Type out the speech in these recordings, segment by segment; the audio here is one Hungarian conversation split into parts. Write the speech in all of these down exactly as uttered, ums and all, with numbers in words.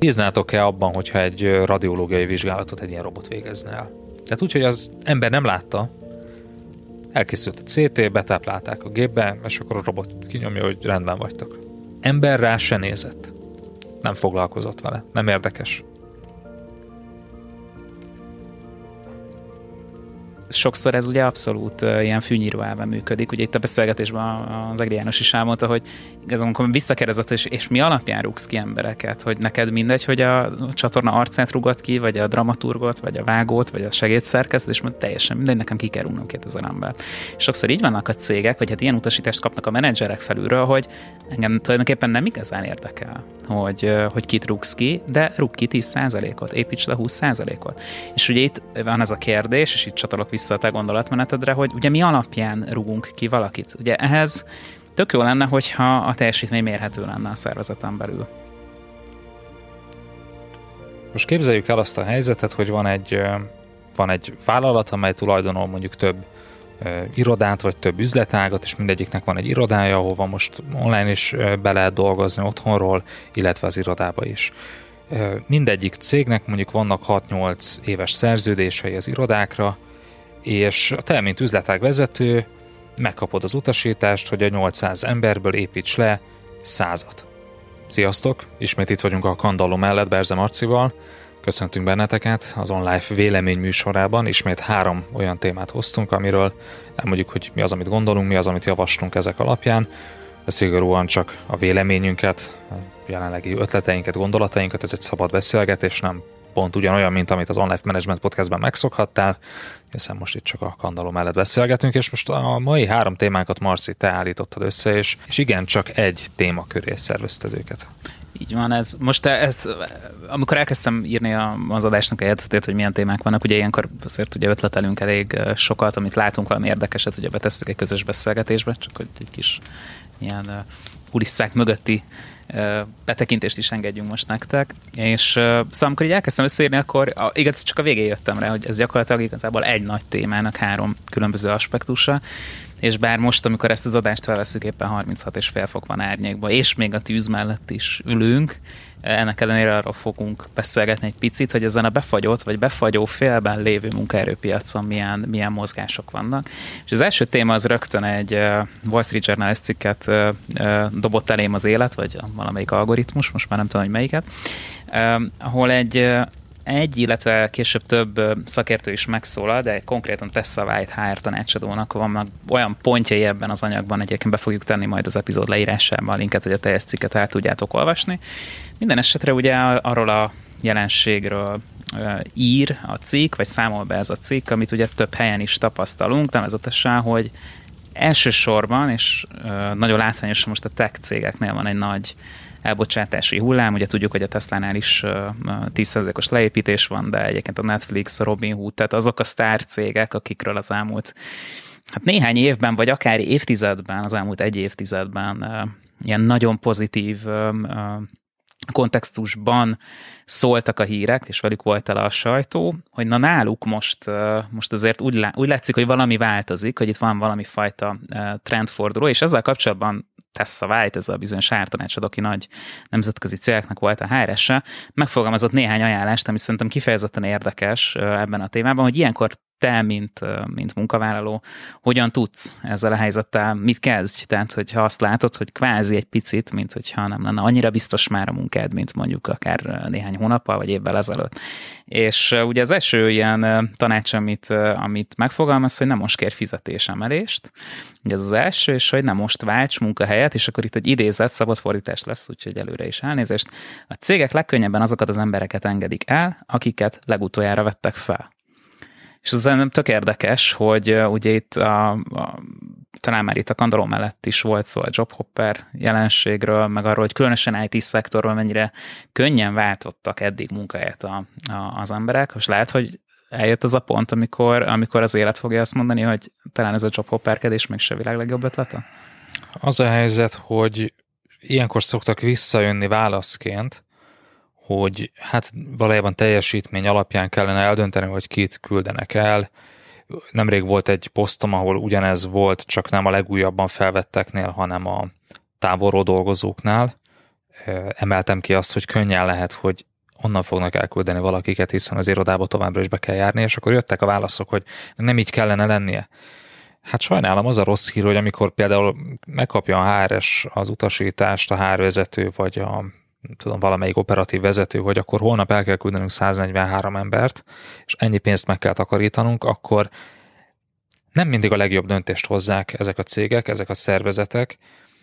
Bíznátok-e abban, hogyha egy radiológiai vizsgálatot egy ilyen robot végezne el? Tehát úgy, hogy az ember nem látta, elkészült a cé té, betáplálták a gépbe, és akkor a robot kinyomja, hogy rendben vagytok. Ember rá se nézett. Nem foglalkozott vele. Nem érdekes. Sokszor ez ugye abszolút uh, ilyen fűnyíró elven működik. Ugye itt a beszélgetésben az Egri János is elmondta, hogy igazán, amikor visszakérdezett, és, és mi alapján rúgsz ki embereket, hogy neked mindegy, hogy a csatorna arcát rúgod ki, vagy a dramaturgot, vagy a vágót, vagy a segédszerkesztőt, és mondja, teljesen mindegy, nekem ki kell rúgnom kétezer ember. És sokszor így vannak a cégek, vagy hát ilyen utasítást kapnak a menedzserek felülről, hogy engem tulajdonképpen nem igazán érdekel, hogy, hogy kit rúgsz ki, de rúg ki tíz százalékot, építs le húsz százalékot. És ugye itt van ez a kérdés, és itt csatolok vissza a te gondolatmenetedre, hogy ugye mi alapján rúgunk ki valakit. Ugye ehhez tök jó lenne, hogyha a teljesítmény mérhető lenne a szervezeten belül. Most képzeljük el azt a helyzetet, hogy van egy, van egy vállalat, amely tulajdonol mondjuk több irodát, vagy több üzletágat, és mindegyiknek van egy irodája, ahova most online is be lehet dolgozni otthonról, illetve az irodába is. Mindegyik cégnek mondjuk vannak hat-nyolc éves szerződései az irodákra, és te, mint üzletág vezető, megkapod az utasítást, hogy a nyolcszáz emberből építs le százat. Sziasztok! Ismét itt vagyunk a Kandalló mellett Berze Marcival. Köszöntünk benneteket az online vélemény műsorában. Ismét három olyan témát hoztunk, amiről elmondjuk, hogy mi az, amit gondolunk, mi az, amit javaslunk ezek alapján. Ez szigorúan csak a véleményünket, a jelenlegi ötleteinket, gondolatainkat, ez egy szabad beszélgetés, nem pont ugyanolyan, mint amit az Online Management Podcastben megszokhattál, hiszen most itt csak a Kandalló mellett beszélgetünk, és most a mai három témánkat, Marci, te állítottad össze, és, és igen, csak egy téma köré szervezted őket. Így van, ez most ez, amikor elkezdtem írni az adásnak a jegyzetét, hogy milyen témák vannak, ugye ilyenkor azért ugye ötletelünk elég sokat, amit látunk, valami érdekeset, ugye betesszük egy közös beszélgetésbe, csak hogy egy kis ilyen kulisszák mögötti betekintést is engedjünk most nektek. És szóval amikor így elkezdtem összeírni, akkor igaz, csak a végén jöttem rá, hogy ez gyakorlatilag igazából egy nagy témának három különböző aspektusa, és bár most, amikor ezt az adást felveszünk, éppen harminchat és fél fok van árnyékban, és még a tűz mellett is ülünk, ennek ellenére arról fogunk beszélgetni egy picit, hogy ezen a befagyott vagy befagyó félben lévő munkaerőpiacon milyen, milyen mozgások vannak. És az első téma az rögtön egy Wall Street Journal cikket dobott elém az élet, vagy valamelyik algoritmus, most már nem tudom, hogy melyiket, ahol egy Egy, illetve később több szakértő is megszólal, de konkrétan Tessa White há er tanácsadónak vannak olyan pontjai ebben az anyagban, egyébként be fogjuk tenni majd az epizód leírásában a linket, hogy a teljes cikket el tudjátok olvasni. Minden esetre ugye arról a jelenségről ír a cikk, vagy számol be ez a cikk, amit ugye több helyen is tapasztalunk, nevezetesen, hogy elsősorban, és nagyon látványosan most a tech cégeknél van egy nagy elbocsátási hullám, ugye tudjuk, hogy a Teslánál is tíz százalékos leépítés van, de egyébként a Netflix, a Robinhood, tehát azok a sztár cégek, akikről az elmúlt hát néhány évben, vagy akár évtizedben, az elmúlt egy évtizedben ilyen nagyon pozitív kontextusban szóltak a hírek, és velük volt tele a sajtó, hogy na náluk most, most azért úgy, lá, úgy látszik, hogy valami változik, hogy itt van valami fajta trendforduló, és ezzel kapcsolatban Tessa White, ez a bizonyos ártanácsadó, aki nagy nemzetközi cégeknek volt a há er es-e, megfogalmazott néhány ajánlást, ami szerintem kifejezetten érdekes ebben a témában, hogy ilyenkor te, mint, mint munkavállaló, hogyan tudsz ezzel a helyzettel, mit kezdj? Tehát, hogyha azt látod, hogy kvázi egy picit, mint hogyha nem lenne annyira biztos már a munkád, mint mondjuk akár néhány hónappal, vagy évvel ezelőtt. És ugye az első ilyen tanács, amit, amit megfogalmaz, hogy nem most kér fizetésemelést, ugye ez az első, és hogy nem most válts munkahelyet, és akkor itt egy idézet, szabad fordítás lesz, úgyhogy előre is elnézést. A cégek legkönnyebben azokat az embereket engedik el, akiket legutoljára vettek fel. És ez nem tök érdekes, hogy uh, ugye itt a, a, talán már itt a Kandalló mellett is volt szó a jobhopper jelenségről, meg arról, hogy különösen í té-szektorban mennyire könnyen váltottak eddig munkahelyet a, a, az emberek. Most lehet, hogy eljött az a pont, amikor, amikor az élet fogja azt mondani, hogy talán ez a jobhopperkedés még se világ legjobb ötlete? Az a helyzet, hogy ilyenkor szoktak visszajönni válaszként, hogy hát valójában teljesítmény alapján kellene eldönteni, hogy kit küldenek el. Nemrég volt egy posztom, ahol ugyanez volt, csak nem a legújabban felvetteknél, hanem a távolról dolgozóknál. Emeltem ki azt, hogy könnyen lehet, hogy onnan fognak elküldeni valakiket, hiszen az irodába továbbra is be kell járni, és akkor jöttek a válaszok, hogy nem így kellene lennie. Hát sajnálom, az a rossz hír, hogy amikor például megkapja a há er es az utasítást, a há er vezető, vagy a tudom, valamelyik operatív vezető, hogy akkor holnap el kell küldenünk száznegyvenhárom embert, és ennyi pénzt meg kell takarítanunk, akkor nem mindig a legjobb döntést hozzák ezek a cégek, ezek a szervezetek,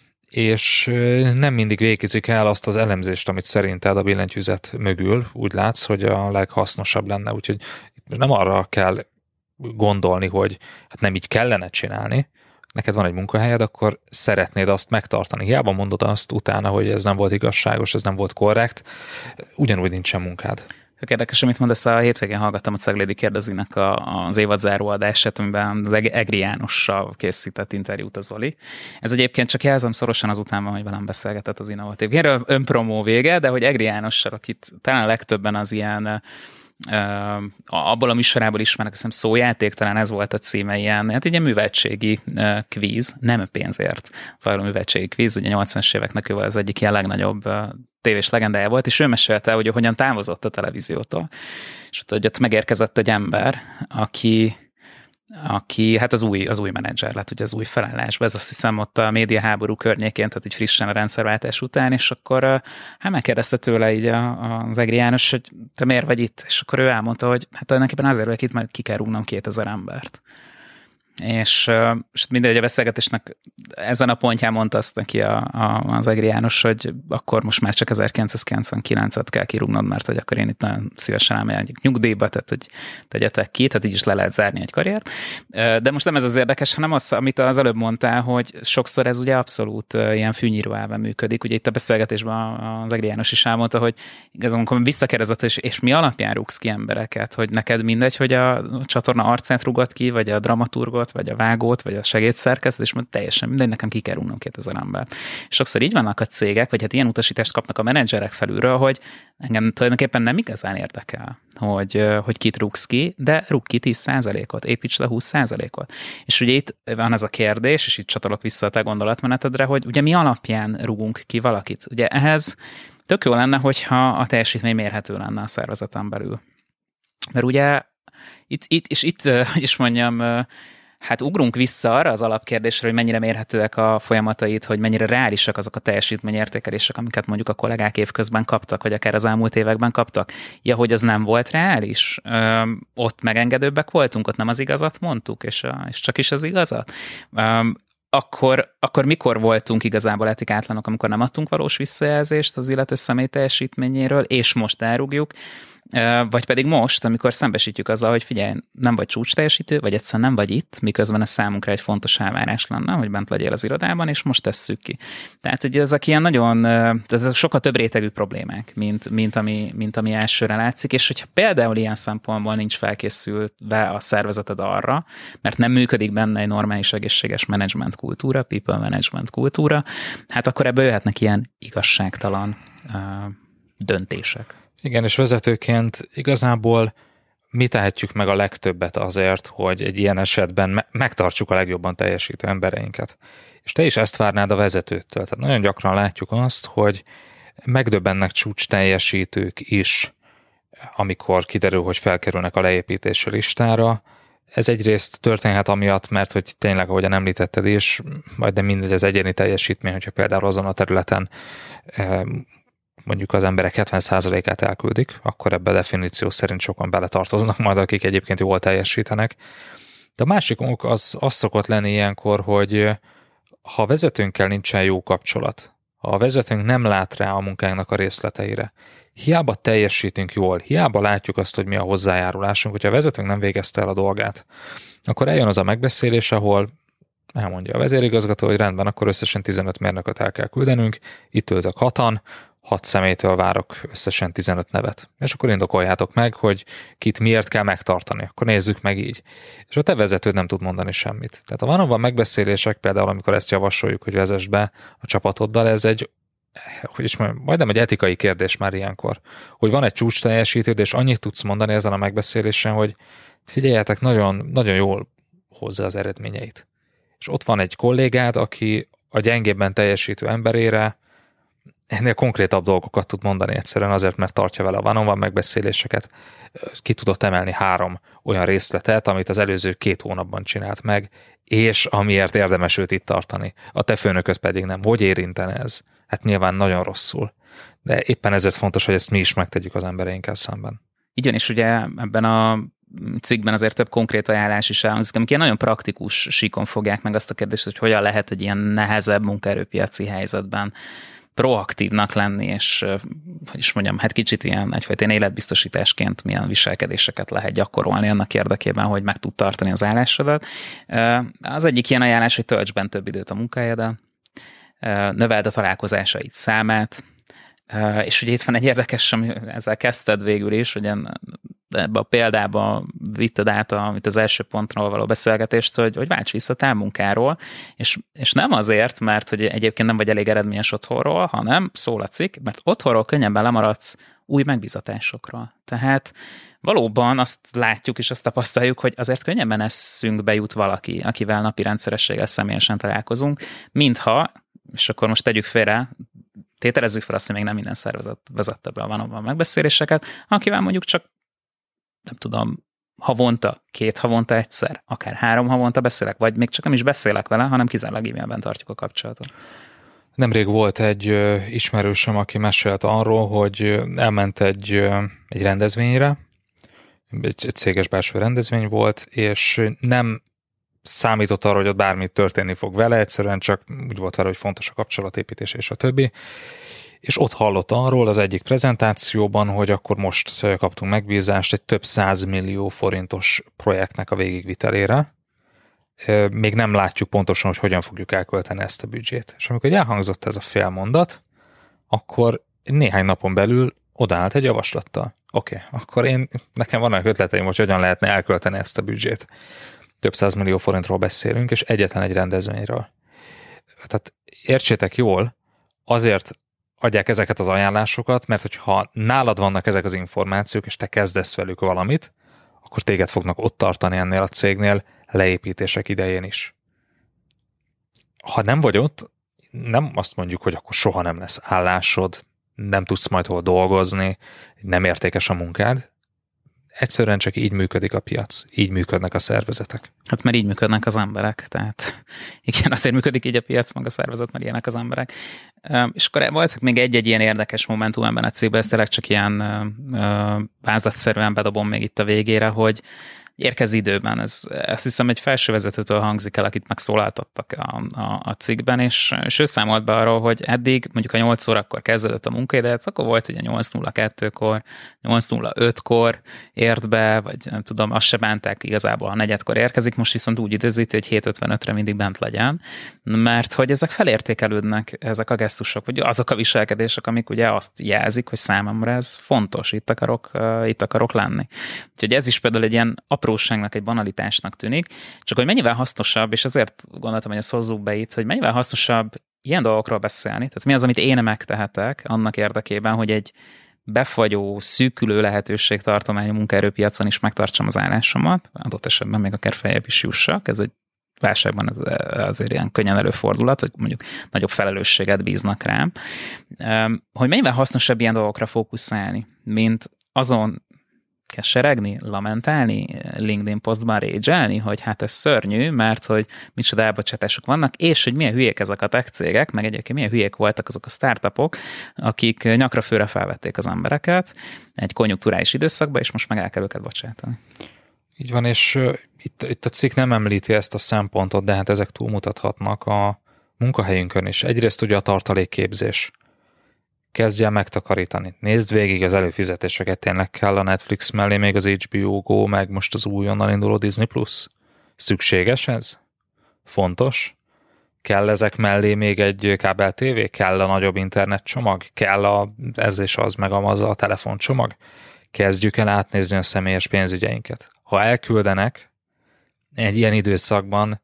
és nem mindig végizik el azt az elemzést, amit szerinted a billentyűzet mögül úgy látsz, hogy a leghasznosabb lenne. Úgyhogy nem arra kell gondolni, hogy hát nem így kellene csinálni, neked van egy munkahelyed, akkor szeretnéd azt megtartani. Hiába mondod azt utána, hogy ez nem volt igazságos, ez nem volt korrekt, ugyanúgy nincsen munkád. Tök érdekes, amit mondasz, a hétvégén hallgattam a Ceglédi kérdezinek a, az évadzáró adását, amiben az Egri Jánossal készített interjút az Zoli. Ez egyébként csak jelzem szorosan azután van, hogy velem beszélgetett az Innovatív. Erről önpromó vége, de hogy Egri Jánossal, akit talán a legtöbben az ilyen Uh, abból a műsorából ismernek, hiszem Szójáték, talán ez volt a címe, ilyen, hát egy ilyen műveltségi uh, kvíz, nem pénzért zajló műveltségi kvíz, ugye nyolcvanas éveknek ő az egyik ilyen legnagyobb uh, tévés legendája volt, és ő mesélte, hogy hogyan távozott a televíziótól. És ott, hogy ott megérkezett egy ember, aki aki hát az új, az új menedzser lett, ugye az új felállásban, ez azt hiszem ott a médiaháború környékén, tehát így frissen a rendszerváltás után, és akkor hát megkérdezte tőle így az Egri János, hogy te miért vagy itt? És akkor ő elmondta, hogy hát tulajdonképpen azért vagyok itt, mert ki kell rúgnom kétezer embert. És, és mindegy, a beszélgetésnek ezen a pontján mondta azt neki a, a, az Egri János, hogy akkor most már csak ezerkilencszázkilencvenkilencet kell kirúgnod, mert hogy akkor én itt nagyon szívesen elmegyek nyugdíjba, tehát hogy tegyetek ki, tehát így is le lehet zárni egy karriert. De most nem ez az érdekes, hanem az, amit az előbb mondtál, hogy sokszor ez ugye abszolút ilyen fűnyíró elven működik. Ugye itt a beszélgetésben az Egri János is elmondta, hogy igazából amikor visszakérdezett, és, és mi alapján rúgsz ki embereket, hogy neked mindegy, hogy a csatorna arcát rúgod ki, vagy a dramaturgot, vagy a vágót, vagy a segédszerkesztőt, és mondja, teljesen minden, nekem ki kell rúgnom kétezer ember. És sokszor így vannak a cégek, vagy hát ilyen utasítást kapnak a menedzserek felülről, hogy engem tulajdonképpen nem igazán érdekel, hogy, hogy kit rúgsz ki, de rúg ki tíz százalékot, építs le húsz százalékot. És ugye itt van ez a kérdés, és itt csatolok vissza a te gondolatmenetedre, hogy ugye mi alapján rúgunk ki valakit. Ugye ehhez tök jó lenne, hogyha a teljesítmény mérhető lenne a szervezeten belül. Mert ugye itt, itt és itt, hogy is mondjam, hát ugrunk vissza arra az alapkérdésre, hogy mennyire mérhetőek a folyamatait, hogy mennyire reálisak azok a teljesítményértékelések, amiket mondjuk a kollégák évközben kaptak, vagy akár az elmúlt években kaptak. Ja, hogy az nem volt reális? Ö, ott megengedőbbek voltunk, ott nem az igazat mondtuk, és, a, és csak is az igazat? Ö, akkor, akkor mikor voltunk igazából etikátlanok, amikor nem adtunk valós visszajelzést az illető személy teljesítményéről, és most elrúgjuk? Vagy pedig most, amikor szembesítjük azzal, hogy figyelj, nem vagy csúcs teljesítő, vagy egyszerűen nem vagy itt, miközben ez számunkra egy fontos elvárás lenne, hogy bent legyél az irodában, és most tesszük ki. Tehát, hogy ezek ilyen nagyon, ezek sokkal több rétegű problémák, mint, mint, ami, mint ami elsőre látszik, és hogyha például ilyen szempontból nincs felkészülve a szervezeted arra, mert nem működik benne egy normális, egészséges management kultúra, people management kultúra, hát akkor ebből jöhetnek ilyen igazságtalan uh, döntések. Igen, és vezetőként igazából mi tehetjük meg a legtöbbet azért, hogy egy ilyen esetben me- megtartsuk a legjobban teljesítő embereinket. És te is ezt várnád a vezetőtől. Tehát nagyon gyakran látjuk azt, hogy megdöbbennek csúcs teljesítők is, amikor kiderül, hogy felkerülnek a leépítési listára. Ez egyrészt történhet amiatt, mert hogy tényleg, ahogyan említetted is, majd de mindegy az egyéni teljesítmény, hogyha például azon a területen mondjuk az emberek hetven százalékát elküldik, akkor ebbe a definíció szerint sokan beletartoznak majd, akik egyébként jól teljesítenek. De a másik ok az, az szokott lenni ilyenkor, hogy ha a vezetőnkkel nincsen jó kapcsolat, ha a vezetőnk nem lát rá a munkánknak a részleteire, hiába teljesítünk jól, hiába látjuk azt, hogy mi a hozzájárulásunk, hogyha a vezetőnk nem végezte el a dolgát, akkor eljön az a megbeszélés, ahol elmondja a vezérigazgató, hogy rendben, akkor összesen tizenöt mérnököt el kell küldenünk, itt ültök hatan, hat személytől várok összesen tizenöt nevet. És akkor indokoljátok meg, hogy kit miért kell megtartani. Akkor nézzük meg így. És a te vezetőd nem tud mondani semmit. Tehát a van-on-van megbeszélések, például amikor ezt javasoljuk, hogy vezess be a csapatoddal, ez egy, hogy is mondjam, majdnem egy etikai kérdés már ilyenkor. Hogy van egy csúcs teljesítőd, és annyit tudsz mondani ezen a megbeszélésen, hogy figyeljetek, nagyon, nagyon jól hozza az eredményeit. És ott van egy kollégád, aki a gyengébben teljesítő emberére ennél konkrétabb dolgokat tud mondani egyszerűen azért, mert tartja vele a one-on-one megbeszéléseket. Ki tudott emelni három olyan részletet, amit az előző két hónapban csinált meg, és amiért érdemes őt itt tartani. A te főnököt pedig nem. Hogy érintene ez? Hát nyilván nagyon rosszul. De éppen ezért fontos, hogy ezt mi is megtegyük az embereinkkel szemben. Igen, és ugye ebben a cikkben azért több konkrét ajánlás is elhangzik, amik ilyen nagyon praktikus síkon fogják meg azt a kérdést, hogy hogyan lehet egy ilyen nehezebb munkaerőpiaci helyzetben proaktívnak lenni, és hogy is mondjam, hát kicsit ilyen egyfajta ilyen életbiztosításként milyen viselkedéseket lehet gyakorolni annak érdekében, hogy meg tud tartani az állásodat. Az egyik ilyen ajánlás, hogy töltsd bent több időt a munkahelyeddel, növeld a találkozásaid számát, és ugye itt van egy érdekes, ami ezzel kezdted végül is, hogy ebbe a példába vitted át, amit az első pontról való beszélgetést, hogy, hogy válts vissza távmunkáról, és, és nem azért, mert hogy egyébként nem vagy elég eredményes otthonról, hanem szól a cikk, mert otthonról könnyebben lemaradsz új megbízatásokra. Tehát valóban azt látjuk és azt tapasztaljuk, hogy azért könnyebben eszünkbe jut valaki, akivel napi rendszerességgel személyesen találkozunk, mintha, és akkor most tegyük félre, tételezzük fel azt, hogy még nem minden szervezet vezette be a one-on-one megbeszéléseket, akivel mondjuk csak, nem tudom, havonta, két havonta egyszer, akár három havonta beszélek, vagy még csak nem is beszélek vele, hanem kizárólag e-mailben tartjuk a kapcsolatot. Nemrég volt egy ö, ismerősöm, aki mesélt arról, hogy elment egy, ö, egy rendezvényre, egy, egy céges belső rendezvény volt, és nem számított arra, hogy ott bármi történni fog vele, egyszerűen csak úgy volt vele, hogy fontos a kapcsolatépítés és a többi. És ott hallott arról az egyik prezentációban, hogy akkor most kaptunk megbízást egy több százmillió forintos projektnek a végigvitelére. Még nem látjuk pontosan, hogy hogyan fogjuk elkölteni ezt a büdzsét. És amikor elhangzott ez a fél mondat, akkor néhány napon belül odaállt egy javaslattal. Oké, okay, akkor én, nekem vannak ötleteim, hogy hogyan lehetne elkölteni ezt a büdzsét. Több százmillió forintról beszélünk, és egyetlen egy rendezvényről. Tehát értsétek jól, azért adják ezeket az ajánlásokat, mert hogyha nálad vannak ezek az információk, és te kezdesz velük valamit, akkor téged fognak ott tartani ennél a cégnél leépítések idején is. Ha nem vagy ott, nem azt mondjuk, hogy akkor soha nem lesz állásod, nem tudsz majd hol dolgozni, nem értékes a munkád. Egyszerűen csak így működik a piac, így működnek a szervezetek. Hát mert így működnek az emberek, tehát igen, azért működik így a piac, meg a szervezet, mert ilyenek az emberek. És akkor voltak még egy-egy ilyen érdekes momentum ebben a cikkben, ezt tényleg csak ilyen vázlatszerűen bedobom még itt a végére, hogy érkez időben. Ez, azt hiszem egy felsővezetőtől hangzik el, akit megszólaltattak a, a, a cikkben, és, és ő számolt be arról, hogy eddig mondjuk a nyolc órakor kezdődött a munkaidő, akkor volt ugye nyolc nulla kettőkor, nyolc nulla ötkor ért be, vagy nem tudom, azt se bánták igazából, a negyedkor érkezik, most viszont úgy időzíti, hogy hét ötvenötre mindig bent legyen, mert hogy ezek felértékelődnek, ezek a gesztusok, vagy azok a viselkedések, amik ugye azt jelzik, hogy számomra ez fontos, itt akarok, itt akarok lenni. Úgyhogy ez is például egy ilyen apróságnak, egy banalitásnak tűnik, csak hogy mennyivel hasznosabb, és azért gondoltam, hogy ezt hozzuk be itt, hogy mennyivel hasznosabb ilyen dolgokról beszélni, tehát mi az, amit én megtehetek annak érdekében, hogy egy befagyó, szűkülő lehetőség tartományú munkaerőpiacon is megtartsam az állásomat, adott esetben még akár feljebb is jussak, ez egy válságban ez azért ilyen könnyen előfordulhat, hogy mondjuk nagyobb felelősséget bíznak rám, hogy mennyivel hasznosabb ilyen dolgokra fókuszálni, mint azon keseregni, lamentálni, LinkedIn posztban rage-elni, hogy hát ez szörnyű, mert hogy micsoda elbocsátások vannak, és hogy milyen hülyék ezek a tech cégek, meg egyébként milyen hülyék voltak azok a startupok, akik nyakra főre felvették az embereket egy konjunkturális időszakban, és most meg el kell őket bocsátani. Így van, és uh, itt, itt a cikk nem említi ezt a szempontot, de hát ezek túlmutathatnak a munkahelyünkön is. Egyrészt ugye a tartalékképzés. Kezdj el megtakarítani. Nézd végig az előfizetéseket, tényleg kell a Netflix mellé még az há bé o Go, meg most az újonnan induló Disney Plus. Szükséges ez? Fontos? Kell ezek mellé még egy kábel tévé? Kell a nagyobb internetcsomag? Kell a, ez és az, meg az a telefoncsomag? Kezdjük el átnézni a személyes pénzügyeinket. Ha elküldenek egy ilyen időszakban,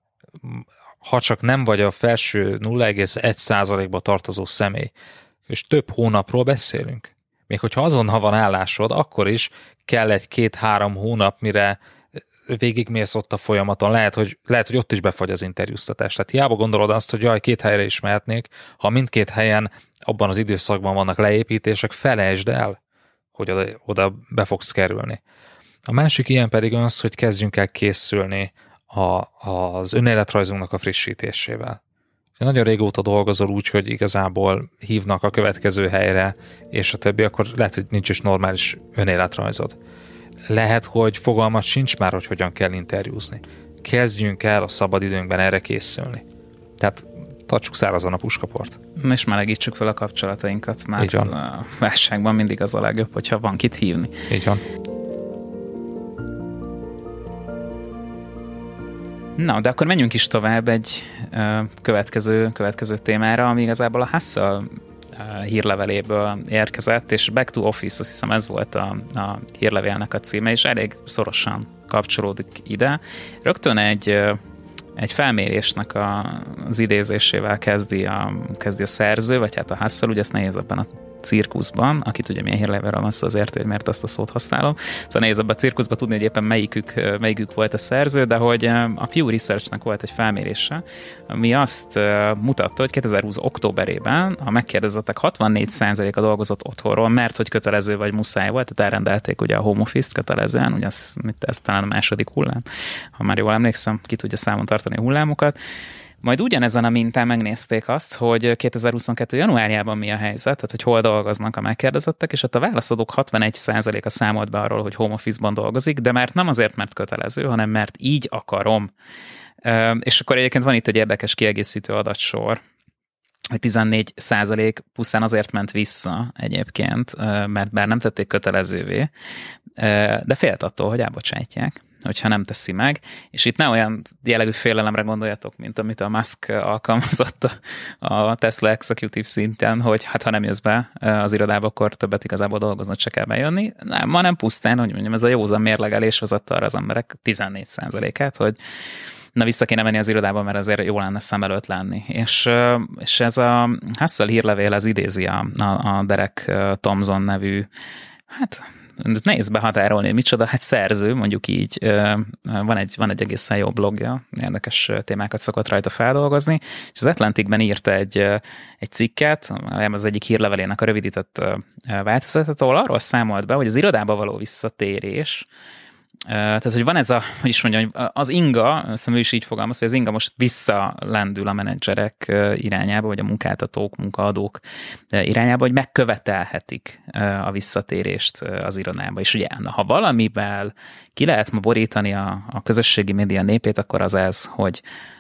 ha csak nem vagy a felső nulla egész egy százalékba tartozó személy, és több hónapról beszélünk. Még hogyha azonnal van állásod, akkor is kell egy-két-három hónap, mire végigmész ott a folyamaton. Lehet, hogy, lehet, hogy ott is befagy az interjúztatás. Tehát hiába gondolod azt, hogy jaj, két helyre is mehetnék, ha mindkét helyen abban az időszakban vannak leépítések, felejtsd el, hogy oda, oda be fogsz kerülni. A másik ilyen pedig az, hogy kezdjünk el készülni a, az önéletrajzunknak a frissítésével. Nagyon régóta dolgozol úgy, hogy igazából hívnak a következő helyre, és a többi, akkor lehet, hogy nincs is normális önéletrajzod. Lehet, hogy fogalmat sincs már, hogy hogyan kell interjúzni. Kezdjünk el a szabadidőnkben erre készülni. Tehát tartsuk szárazon a puskaport. És melegítsük fel a kapcsolatainkat, mert a válságban mindig az a legjobb, hogyha van kit hívni. Így van. Na, de akkor menjünk is tovább egy uh, következő, következő témára, ami igazából a Hustle uh, hírleveléből érkezett, és Back to Office, azt hiszem ez volt a, a hírlevélnek a címe, és elég szorosan kapcsolódik ide. Rögtön egy, uh, egy felmérésnek a, az idézésével kezdi a, kezdi a szerző, vagy hát a Hustle, ugye ezt nehéz ebben a cirkuszban, akit ugye milyen hírlevélről van szó, az értő, hogy miért ezt a szót használom. Szóval nehéz ebben a cirkuszban tudni, hogy éppen melyikük, melyikük volt a szerző, de hogy a Pew Researchnek volt egy felmérése, ami azt mutatta, hogy kétezer-húsz októberében a megkérdezettek hatvannégy százaléka dolgozott otthonról, mert hogy kötelező vagy muszáj volt, tehát elrendelték ugye a home office-t kötelezően, ugye ez, ez talán a második hullám, ha már jól emlékszem, ki tudja számon tartani a hullámokat. Majd ugyanezen a mintán megnézték azt, hogy kétezer-huszonkettő januárjában mi a helyzet, tehát hogy hol dolgoznak a megkérdezettek, és ott a válaszadók hatvanegy százaléka számolt be arról, hogy home office-ban dolgozik, de már nem azért, mert kötelező, hanem mert így akarom. És akkor egyébként van itt egy érdekes kiegészítő adatsor, hogy tizennégy százalék pusztán azért ment vissza egyébként, mert bár nem tették kötelezővé, de félt attól, hogy elbocsátják, hogyha nem teszi meg, és itt ne olyan jellegű félelemre gondoljatok, mint amit a Musk alkalmazott a Tesla executive szinten, hogy hát ha nem jössz be az irodába, akkor többet igazából dolgoznod se kell bejönni. Nem, ma nem pusztán, hogy mondjam, ez a józan mérlegelés vezette arra az emberek tizennégy százalékát, hogy na vissza kéne menni az irodába, mert azért jó lenne szem előtt lenni. És, és ez a Hustle hírlevél, ez idézi a, a, a Derek Thompson nevű, hát nehéz behatárolni, micsoda, hát szerző, mondjuk így, van egy, van egy egészen jó blogja, érdekes témákat szokott rajta feldolgozni, és az Atlanticben írt egy, egy cikket, az egyik hírlevelének a rövidített változatot, ahol arról számolt be, hogy az irodába való visszatérés, tehát, hogy van ez a, hogy is mondjam, az inga, azt ő is így fogalmaz, hogy az inga most visszalendül a menedzserek irányába, vagy a munkáltatók, munkaadók irányába, hogy megkövetelhetik a visszatérést az irodába. És ugye, ha valamivel ki lehet ma borítani a, a közösségi média népét, akkor az ez, hogy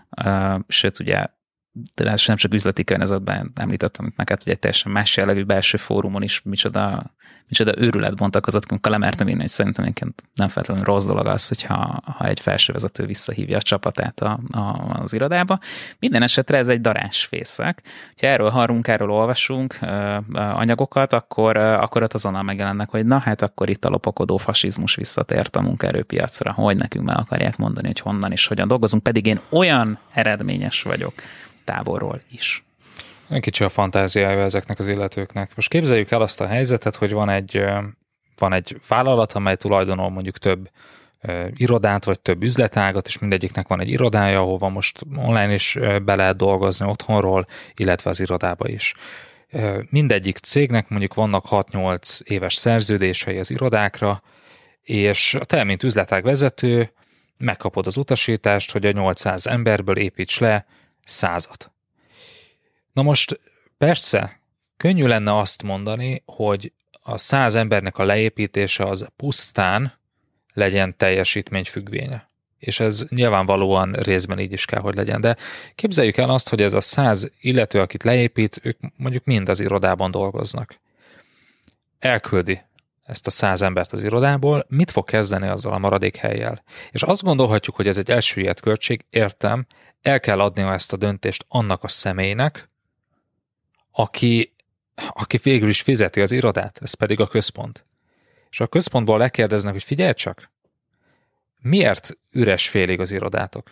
sőt, ugye, de nem csak üzleti környezetben említettem itt neked, hogy egy teljesen más jellegű belső fórumon is micsoda, micsoda őrület bontakozott, amikor lemertem írni, hogy szerintem egyébként nem feltétlenül rossz dolog az, hogyha ha egy felsővezető visszahívja a csapatát a, a, az irodába. Minden esetre ez egy darásfészek. Ha erről hallunk, erről olvasunk ö, ö, anyagokat, akkor, ö, akkor ott azonnal megjelennek, hogy na hát akkor itt a lopakodó fasizmus visszatért a munkaerőpiacra, hogy nekünk meg akarják mondani, hogy honnan és hogyan dolgozunk, pedig én olyan eredményes vagyok távolról is. Kicsi a fantáziája ezeknek az illetőknek. Most képzeljük el azt a helyzetet, hogy van egy, van egy vállalat, amely tulajdonol mondjuk több uh, irodát, vagy több üzletágat, és mindegyiknek van egy irodája, ahova most online is uh, be lehet dolgozni otthonról, illetve az irodába is. Uh, mindegyik cégnek mondjuk vannak hat-nyolc éves szerződései az irodákra, és te, mint üzletág vezető, megkapod az utasítást, hogy a nyolcszáz emberből építs le százat. Na most persze, könnyű lenne azt mondani, hogy a száz embernek a leépítése az pusztán legyen teljesítményfüggvénye. És ez nyilvánvalóan részben így is kell, hogy legyen. De képzeljük el azt, hogy ez a száz illető, akit leépít, ők mondjuk mind az irodában dolgoznak. Elküldi ezt a száz embert az irodából, mit fog kezdeni azzal a maradék helyjel? És azt gondolhatjuk, hogy ez egy elsüllyedt költség, értem, el kell adnia ezt a döntést annak a személynek, aki, aki végül is fizeti az irodát, ez pedig a központ. És a központból lekérdeznek, hogy figyelj csak, miért üres félig az irodátok?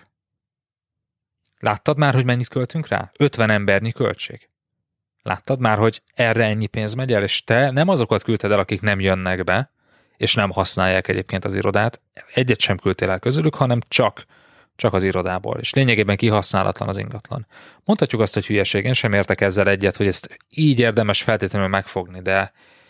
Láttad már, hogy mennyit költünk rá? ötven embernyi költség. Láttad már, hogy erre ennyi pénz megy el, és te nem azokat küldted el, akik nem jönnek be, és nem használják egyébként az irodát, egyet sem küldtél el közülük, hanem csak csak az irodából, és lényegében kihasználatlan az ingatlan. Mondhatjuk azt, hogy hülyeség, én sem értek ezzel egyet, hogy ezt így érdemes feltétlenül megfogni, de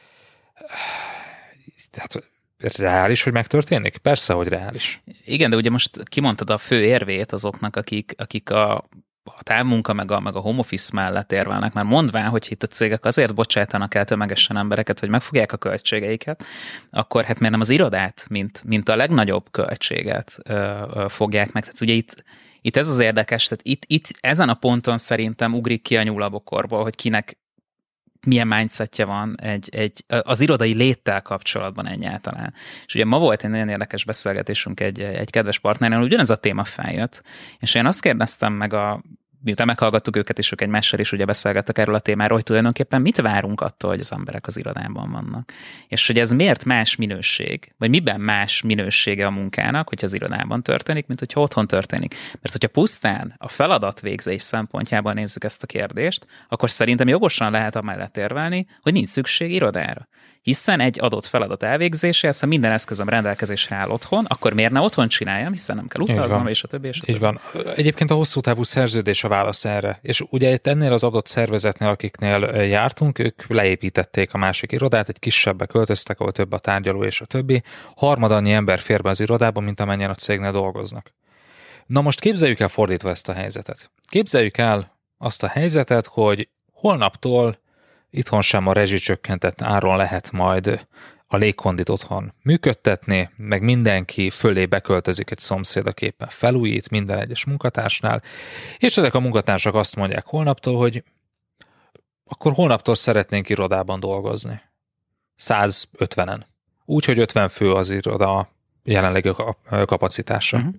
hát, reális, hogy megtörténik? Persze, hogy reális. Igen, de ugye most kimondtad a fő érvét azoknak, akik, akik a a távmunka meg a, meg a home office mellett érvelnek, már mondván, hogy itt a cégek azért bocsátanak el tömegesen embereket, hogy megfogják a költségeiket, akkor hát miért nem az irodát, mint, mint a legnagyobb költséget ö, ö, fogják meg. Tehát ugye itt, itt ez az érdekes, tehát itt, itt ezen a ponton szerintem ugrik ki a nyúl a bokorból, hogy kinek milyen mindsetje van egy, egy, az irodai léttel kapcsolatban egyáltalán. És ugye ma volt egy nagyon érdekes beszélgetésünk egy, egy kedves partnernél, ugyanez a téma feljött, és én azt kérdeztem meg a miután meghallgattuk őket, és ők egymással is ugye beszélgettek erről a témáról, hogy tulajdonképpen mit várunk attól, hogy az emberek az irodában vannak. És hogy ez miért más minőség, vagy miben más minősége a munkának, hogy az irodában történik, mint hogyha otthon történik. Mert hogyha pusztán a feladatvégzés szempontjában nézzük ezt a kérdést, akkor szerintem jogosan lehet amellett érvelni, hogy nincs szükség irodára. Hiszen egy adott feladat elvégzéséhez, ha minden eszközöm rendelkezésre áll otthon, akkor miért ne otthon csináljam, hiszen nem kell utaznom, és a többi, és a többi. Így van. Egyébként a hosszú távú szerződés a válasz erre. És ugye itt ennél az adott szervezetnél, akiknél jártunk, ők leépítették a másik irodát, egy kisebbbe költöztek, ahol több a tárgyaló és a többi. Harmad annyi ember fér be az irodában, mint amennyien a cégnél dolgoznak. Na most képzeljük el fordítva ezt a helyzetet. Képzeljük el azt a helyzetet, hogy holnaptól itthon sem a rezsicsökkentett áron lehet majd a légkondit otthon működtetni, meg mindenki fölé beköltözik egy szomszéd, aki éppen felújít minden egyes munkatársnál, és ezek a munkatársak azt mondják holnaptól, hogy akkor holnaptól szeretnénk irodában dolgozni. százötvenen. Úgy, hogy ötven fő az iroda jelenlegi kapacitása. Uh-huh.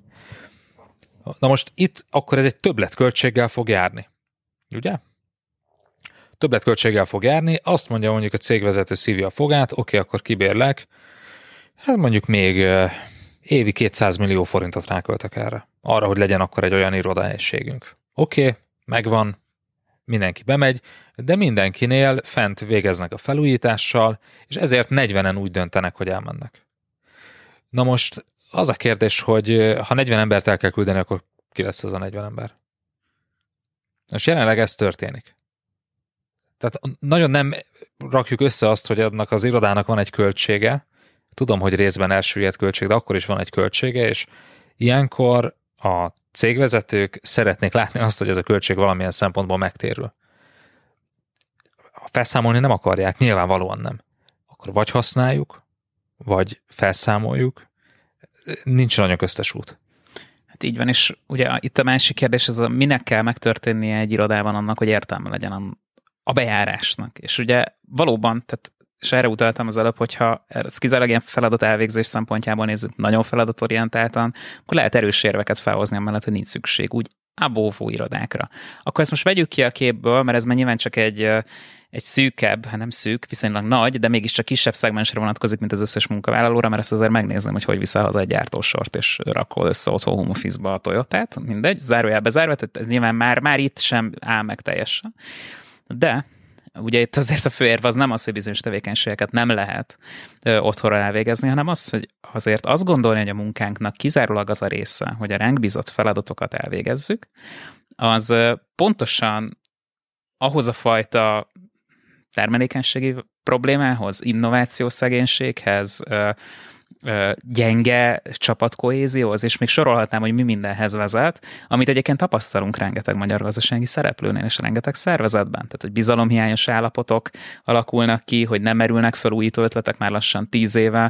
Na most itt akkor ez egy többletköltséggel fog járni. Ugye? Többletköltséggel fog járni, azt mondja mondjuk a cégvezető szívja a fogát, oké, okay, akkor kibérlek, hát mondjuk még uh, évi kétszáz millió forintot ráköltek erre. Arra, hogy legyen akkor egy olyan irodahelyiségünk. Oké, okay, megvan, mindenki bemegy, de mindenkinél fent végeznek a felújítással, és ezért negyvenen úgy döntenek, hogy elmennek. Na most az a kérdés, hogy ha negyven embert el kell küldeni, akkor ki lesz az a negyven ember? Most jelenleg ez történik. Tehát nagyon nem rakjuk össze azt, hogy annak az irodának van egy költsége. Tudom, hogy részben elsüllyedt költség, de akkor is van egy költsége, és ilyenkor a cégvezetők szeretnék látni azt, hogy ez a költség valamilyen szempontból megtérül. Ha felszámolni nem akarják, nyilvánvalóan nem. Akkor vagy használjuk, vagy felszámoljuk. Nincs nagyon köztes út. Hát így van, és ugye itt a másik kérdés, az a, minek kell megtörténnie egy irodában annak, hogy értelme legyen a a bejárásnak. És ugye valóban, tehát, és erre utaltam az előbb, hogyha ez kizárólag ilyen feladat elvégzés szempontjából nézzük nagyon feladatorientáltan, akkor lehet erős érveket felhozni amellett, hogy nincs szükség úgy abóvó irodákra. Akkor ezt most vegyük ki a képből, mert ez már nyilván csak egy, egy szűkebb, hát nem szűk, viszonylag nagy, de mégiscsak kisebb szegmensre vonatkozik, mint az összes munkavállalóra, mert ezt azért megnézném, hogy hogy viszel haza egy gyártósort, és rakol össze otthon home office-ba a Toyotát, mindegy, zárójelbe zárva, tehát ez nyilván már, már itt sem áll meg teljesen. De ugye itt azért a főérv az nem az, hogy bizonyos tevékenységeket nem lehet ö, otthonra elvégezni, hanem az, hogy azért azt gondolni, hogy a munkánknak kizárólag az a része, hogy a ránk bízott feladatokat elvégezzük, az ö, pontosan ahhoz a fajta termelékenységi problémához, innovációszegénységhez, ö, gyenge csapatkohézióhoz, és még sorolhatnám, hogy mi mindenhez vezet, amit egyébként tapasztalunk rengeteg magyar gazdasági szereplőnél, és rengeteg szervezetben. Tehát, hogy bizalomhiányos állapotok alakulnak ki, hogy nem merülnek fel újító ötletek már lassan tíz éve,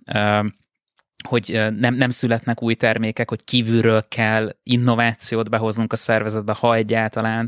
hogy nem, nem születnek új termékek, hogy kívülről kell innovációt behoznunk a szervezetbe, ha egyáltalán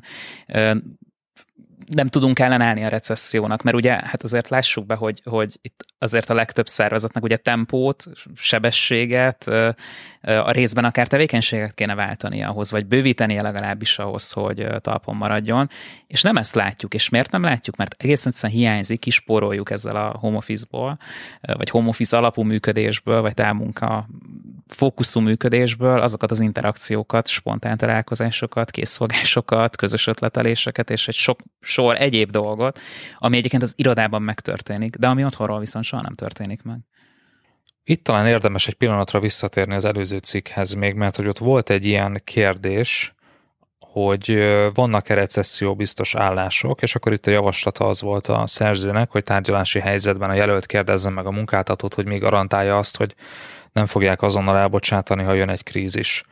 nem tudunk ellenállni a recessziónak, mert ugye hát azért lássuk be, hogy, hogy itt azért a legtöbb szervezetnek ugye tempót, sebességet, a részben akár tevékenységet kéne váltani ahhoz, vagy bővítenie legalábbis ahhoz, hogy talpon maradjon, és nem ezt látjuk, és miért nem látjuk? Mert egészen egyszerűen hiányzik, kispóroljuk ezzel a home office-ból, vagy home office alapú működésből, vagy távmunka fókuszú működésből azokat az interakciókat, spontán találkozásokat, készfogásokat, közös ötleteléseket, és egy sok sor egyéb dolgot, ami egyébként az irodában megtörténik, de ami otthonról viszont soha nem történik meg. Itt talán érdemes egy pillanatra visszatérni az előző cikkhez még, mert hogy ott volt egy ilyen kérdés, hogy vannak-e recesszió biztos állások, és akkor itt a javaslata az volt a szerzőnek, hogy tárgyalási helyzetben a jelölt kérdezzen meg a munkáltatót, hogy még garantálja azt, hogy nem fogják azonnal elbocsátani, ha jön egy krízis.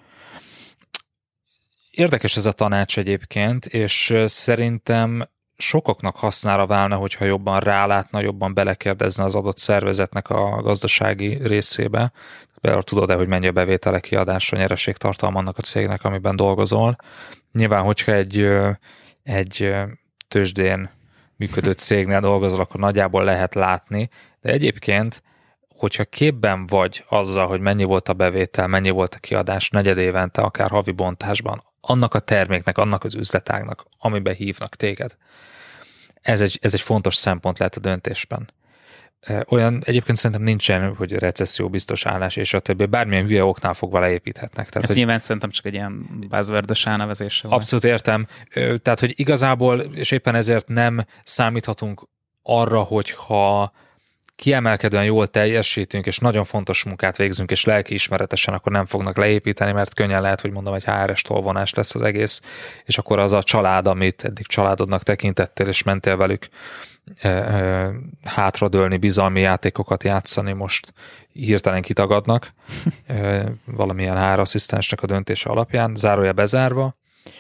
Érdekes ez a tanács egyébként, és szerintem sokaknak hasznára válna, hogyha jobban rálátna, jobban belekérdezne az adott szervezetnek a gazdasági részébe. Például tudod-e, hogy mennyi a bevétele, kiadásra, nyereségtartalma annak a cégnek, amiben dolgozol. Nyilván, hogyha egy, egy tőzsdén működő cégnél dolgozol, akkor nagyjából lehet látni, de egyébként, hogyha képben vagy azzal, hogy mennyi volt a bevétel, mennyi volt a kiadás negyed évente, akár havi bontásban, annak a terméknek, annak az üzletágnak, amiben hívnak téged. Ez egy, ez egy fontos szempont lehet a döntésben. Olyan egyébként szerintem nincsen, hogy recesszió biztos állás, és a többi. Bármilyen hülye oknál fogva leépíthetnek. Tehát, Ez hogy nyilván szerintem csak egy ilyen buzzword-ös elnevezése. Abszolút értem. Tehát, hogy igazából, és éppen ezért nem számíthatunk arra, hogyha kiemelkedően jól teljesítünk, és nagyon fontos munkát végzünk, és lelkiismeretesen, akkor nem fognak leépíteni, mert könnyen lehet, hogy mondom, egy há er es tolvonás lesz az egész, és akkor az a család, amit eddig családodnak tekintettél, és mentél velük e, e, hátradőlni, bizalmi játékokat játszani, most hirtelen kitagadnak e, valamilyen há er asszisztensnek a döntése alapján, zárója bezárva.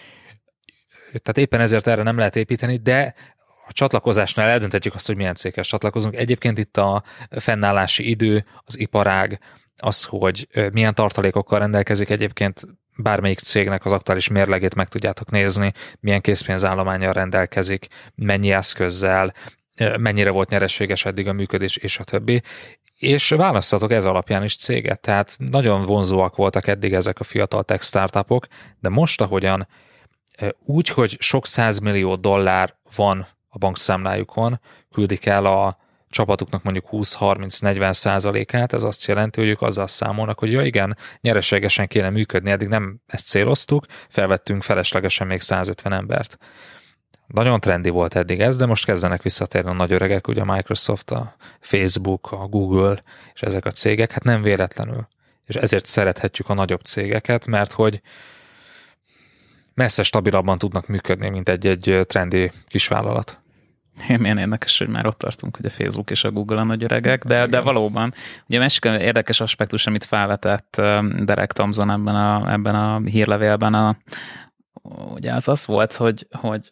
Tehát éppen ezért erre nem lehet építeni, de a csatlakozásnál eldönthetjük azt, hogy milyen céghez csatlakozunk. Egyébként itt a fennállási idő, az iparág, az, hogy milyen tartalékokkal rendelkezik, egyébként bármelyik cégnek az aktuális mérlegét meg tudjátok nézni, milyen készpénzállománnyal rendelkezik, mennyi eszközzel, mennyire volt nyereséges eddig a működés, és a többi. És választatok ez alapján is céget, tehát nagyon vonzóak voltak eddig ezek a fiatal tech startupok, de most, ahogyan úgy, hogy sok százmillió dollár van a bankszámlájukon, küldik el a csapatuknak mondjuk húsz-harminc-negyven százalékát, ez azt jelenti, hogy ők azzal számolnak, hogy ja igen, nyereségesen kéne működni, eddig nem ezt céloztuk, felvettünk feleslegesen még százötven embert. Nagyon trendi volt eddig ez, de most kezdenek visszatérni a nagy öregek, ugye a Microsoft, a Facebook, a Google, és ezek a cégek, hát nem véletlenül. És ezért szerethetjük a nagyobb cégeket, mert hogy messze stabilabban tudnak működni, mint egy-egy trendi kisvállalat. Milyen érdekes, hogy már ott tartunk, hogy a Facebook és a Google a nagy öregek, de, de valóban. Ugye a másik érdekes aspektus, amit felvetett Derek Thompson ebben a, ebben a hírlevélben, a, ugye az az volt, hogy, hogy,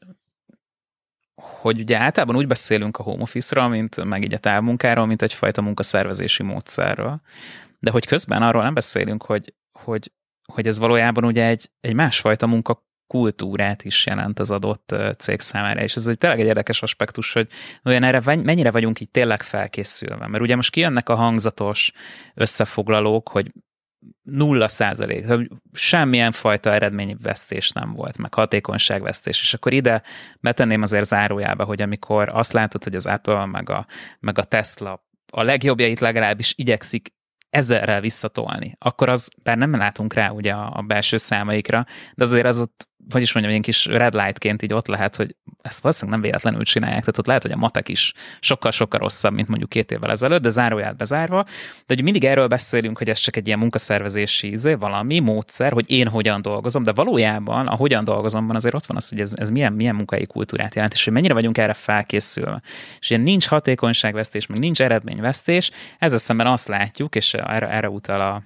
hogy ugye általában úgy beszélünk a home office-ról, mint meg így a távmunkáról, mint egyfajta munkaszervezési módszerről. De hogy közben arról nem beszélünk, hogy, hogy, hogy ez valójában ugye egy, egy másfajta munka kultúrát is jelent az adott cég számára, és ez egy tényleg egy érdekes aspektus, hogy olyan erre mennyire vagyunk így tényleg felkészülve, mert ugye most kijönnek a hangzatos összefoglalók, hogy nulla százalék, semmilyen fajta eredményvesztés nem volt, meg hatékonyságvesztés, és akkor ide betenném azért zárójába, hogy amikor azt látod, hogy az Apple meg a, meg a Tesla a legjobbjait legalábbis igyekszik ezerrel visszatolni, akkor az, bár nem látunk rá ugye a, a belső számaikra, de azért az ott, hogy is mondjam, ilyen kis red lightként így ott lehet, hogy ezt valószínűleg nem véletlenül csinálják, tehát ott lehet, hogy a matek is sokkal-sokkal rosszabb, mint mondjuk két évvel ezelőtt, de záróját bezárva, de ugye mindig erről beszélünk, hogy ez csak egy ilyen munkaszervezési izé, valami módszer, hogy én hogyan dolgozom, de valójában a hogyan dolgozomban azért ott van az, hogy ez, ez milyen, milyen munkai kultúrát jelent, és hogy mennyire vagyunk erre felkészülve. És ugye nincs hatékonyságvesztés, meg nincs eredményvesztés, ezzel szemben azt látjuk, és erre, erre utal a,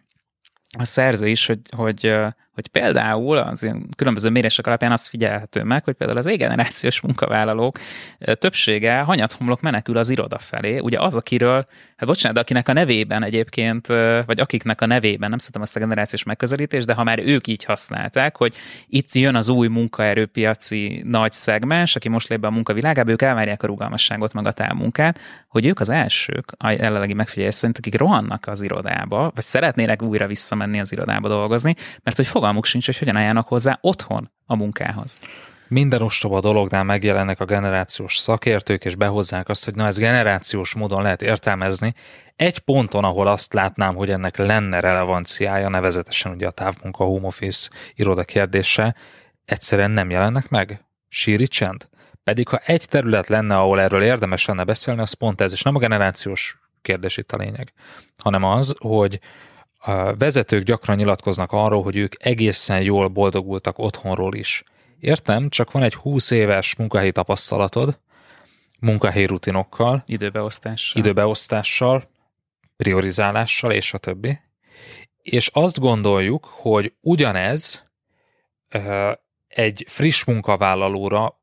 a szerző is, hogy, hogy hogy például az ilyen különböző mérések alapján azt figyelhető meg, hogy például az égenerációs munkavállalók többsége hanyathomlok menekül az iroda felé. Ugye az, akiről, hát bocsánat, de akinek a nevében egyébként, vagy akiknek a nevében, nem szeretem ezt a generációs megközelítést, de ha már ők így használták, hogy itt jön az új munkaerőpiaci nagy szegmens, aki most lép be a munkavilágába, ők elvárják a rugalmasságot, meg a távmunkát, hogy ők az elsők, a jelenlegi megfigyelés szerint, akik rohannak az irodába, vagy szeretnének újra visszamenni az irodába dolgozni, mert hogy fogalmuk sincs, hogy hogyan álljanak hozzá otthon a munkához. Minden ostoba dolognál megjelennek a generációs szakértők, és behozzák azt, hogy na ez generációs módon lehet értelmezni. Egy ponton, ahol azt látnám, hogy ennek lenne relevanciája, nevezetesen ugye a távmunka, home office, iroda kérdése, egyszerűen nem jelennek meg. Síri csend. Pedig ha egy terület lenne, ahol erről érdemes lenne beszélni, az pont ez, és nem a generációs kérdés itt a lényeg, hanem az, hogy a vezetők gyakran nyilatkoznak arról, hogy ők egészen jól boldogultak otthonról is. Értem, csak van egy húsz éves munkahelyi tapasztalatod, munkahelyi rutinokkal, időbeosztással, időbeosztással, priorizálással és a többi. És azt gondoljuk, hogy ugyanez uh, egy friss munkavállalóra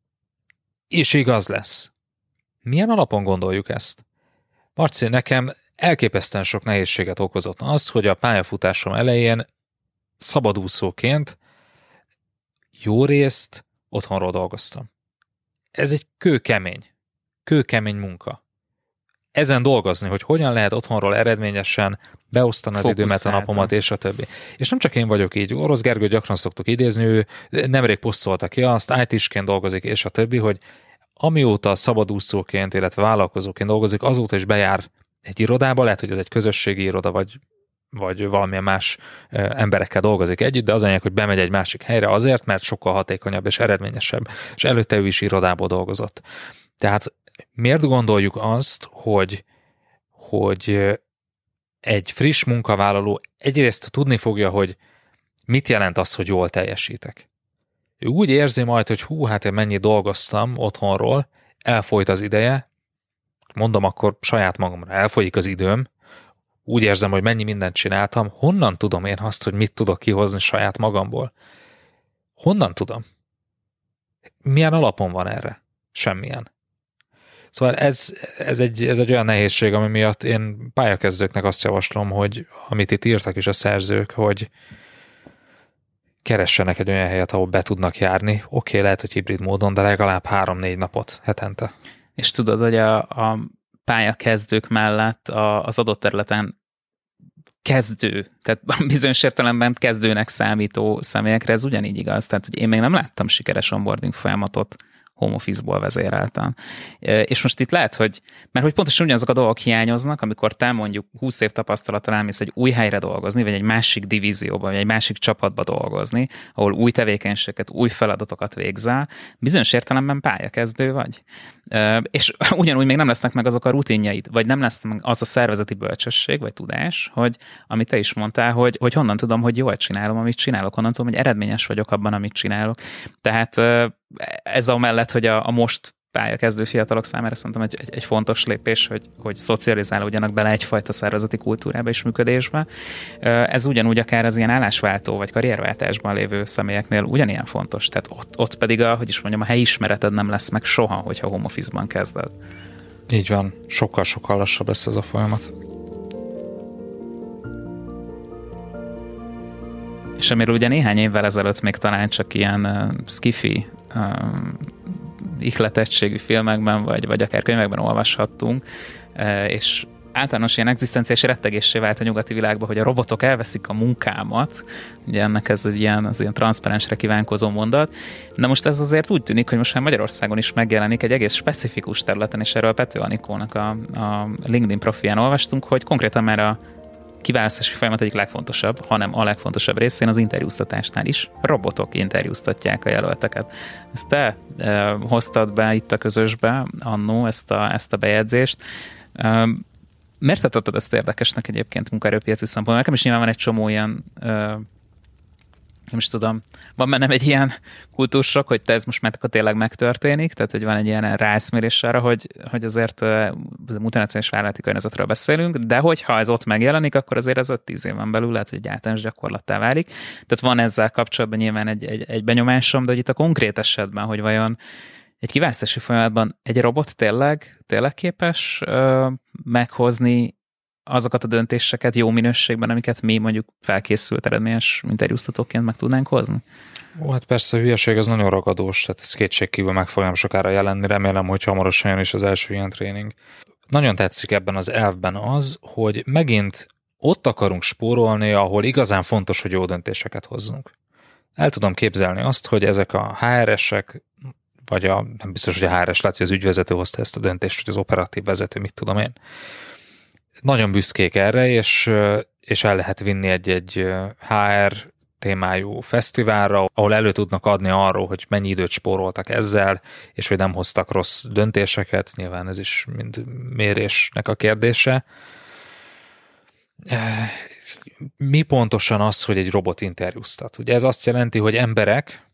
is igaz lesz. Milyen alapon gondoljuk ezt? Marci, nekem elképesztően sok nehézséget okozott az, hogy a pályafutásom elején szabadúszóként jó részt otthonról dolgoztam. Ez egy kőkemény, kőkemény munka. Ezen dolgozni, hogy hogyan lehet otthonról eredményesen beosztani az időmet, a napomat, és a többi. És nem csak én vagyok így, Orosz Gergő gyakran szoktuk idézni, ő nemrég posztolta ki azt, í té-sként dolgozik, és a többi, hogy amióta szabadúszóként, illetve vállalkozóként dolgozik, azóta is bejár egy irodába, lehet, hogy ez egy közösségi iroda, vagy, vagy valamilyen más emberekkel dolgozik együtt, de az anyag, hogy bemegy egy másik helyre azért, mert sokkal hatékonyabb és eredményesebb, és előtte ő is irodából dolgozott. Tehát miért gondoljuk azt, hogy, hogy egy friss munkavállaló egyrészt tudni fogja, hogy mit jelent az, hogy jól teljesítek. Ő úgy érzi majd, hogy hú, hát én mennyit dolgoztam otthonról, elfolyt az ideje, mondom akkor saját magamra, elfolyik az időm, úgy érzem, hogy mennyi mindent csináltam, honnan tudom én azt, hogy mit tudok kihozni saját magamból? Honnan tudom? Milyen alapon van erre? Semmilyen. Szóval ez, ez, egy, ez egy olyan nehézség, ami miatt én pályakezdőknek azt javaslom, hogy amit itt írtak is a szerzők, hogy keressenek egy olyan helyet, ahol be tudnak járni. Oké, okay, lehet, hogy hibrid módon, de legalább három-négy napot hetente. És tudod, hogy a, a pályakezdők mellett a, az adott területen kezdő, tehát bizonyos értelemben kezdőnek számító személyekre ez ugyanígy igaz. Tehát hogy én még nem láttam sikeres onboarding folyamatot home office-ból vezérelten. És most itt lehet, hogy, mert hogy pontosan ugyanazok a dolgok hiányoznak, amikor te mondjuk húsz év tapasztalattal elmész egy új helyre dolgozni, vagy egy másik divízióban, vagy egy másik csapatba dolgozni, ahol új tevékenységeket, új feladatokat végzel, bizonyos értelemben pályakezdő vagy. És ugyanúgy még nem lesznek meg azok a rutinjaid, vagy nem lesz meg az a szervezeti bölcsesség, vagy tudás, hogy amit te is mondtál, hogy, hogy honnan tudom, hogy jól csinálom, amit csinálok, honnan tudom, hogy eredményes vagyok abban, amit csinálok. Tehát ez a mellett, hogy a, a most pályakezdő fiatalok számára szerintem egy, egy, egy fontos lépés, hogy, hogy szocializálódjanak bele egyfajta szervezeti kultúrába és működésbe. Ez ugyanúgy akár az ilyen állásváltó vagy karrierváltásban lévő személyeknél ugyanilyen fontos. Tehát ott, ott pedig a, hogy is mondjam, a helyismereted nem lesz meg soha, hogyha home office-ban kezded. Így van. Sokkal-sokkal lassabb lesz ez a folyamat. És amiről ugye néhány évvel ezelőtt még talán csak ilyen uh, skifi uh, ihletettségű filmekben, vagy, vagy akár könyvekben olvashattunk, uh, és általános ilyen egzisztenciális rettegéssé vált a nyugati világban, hogy a robotok elveszik a munkámat, ugye ennek ez egy ilyen, az ilyen transzparensre kívánkozó mondat, de most ez azért úgy tűnik, hogy most már Magyarországon is megjelenik egy egész specifikus területen, és erről Pető Anikónak a, a LinkedIn profilján olvastunk, hogy konkrétan már a kiválasztási folyamat egyik legfontosabb, hanem a legfontosabb részén az interjúztatásnál is robotok interjúztatják a jelölteket. Ezt te e, hoztad be itt a közösbe annó ezt a, ezt a bejegyzést. E, miért tartottad ezt érdekesnek egyébként munkaerőpiaci szempontból? Nekem is nyilván van egy csomó ilyen e, nem is tudom, van bennem egy ilyen kultúrsok, hogy te ez most már tényleg megtörténik, tehát hogy van egy ilyen rászmérés arra, hogy, hogy azért a multinacionális vállalati környezetről beszélünk, de hogyha ez ott megjelenik, akkor azért az öt-tíz éven belül lehet, hogy egy általános gyakorlattá válik. Tehát van ezzel kapcsolatban nyilván egy, egy, egy benyomásom, de hogy itt a konkrét esetben, hogy vajon egy kiválasztási folyamatban egy robot tényleg, tényleg képes ö, meghozni azokat a döntéseket jó minőségben, amiket mi mondjuk felkészült eredményes interjúztatóként meg tudnánk hozni? Ó, hát persze a hülyeség az nagyon ragadós, tehát ez kétségkívül meg fog nem sokára jelenni, remélem, hogy hamarosan jön is az első ilyen tréning. Nagyon tetszik ebben az elvben az, hogy megint ott akarunk spórolni, ahol igazán fontos, hogy jó döntéseket hozzunk. El tudom képzelni azt, hogy ezek a há er esek, vagy a, nem biztos, hogy a há er es, lehet, hogy az ügyvezető hozta ezt a döntést, vagy az operatív vezető, mit tudom én. Nagyon büszkék erre, és, és el lehet vinni egy-egy há er témájú fesztiválra, ahol elő tudnak adni arról, hogy mennyi időt spóroltak ezzel, és hogy nem hoztak rossz döntéseket, nyilván ez is mind mérésnek a kérdése. Mi pontosan az, hogy egy robot interjúztat? Ugye ez azt jelenti, hogy emberek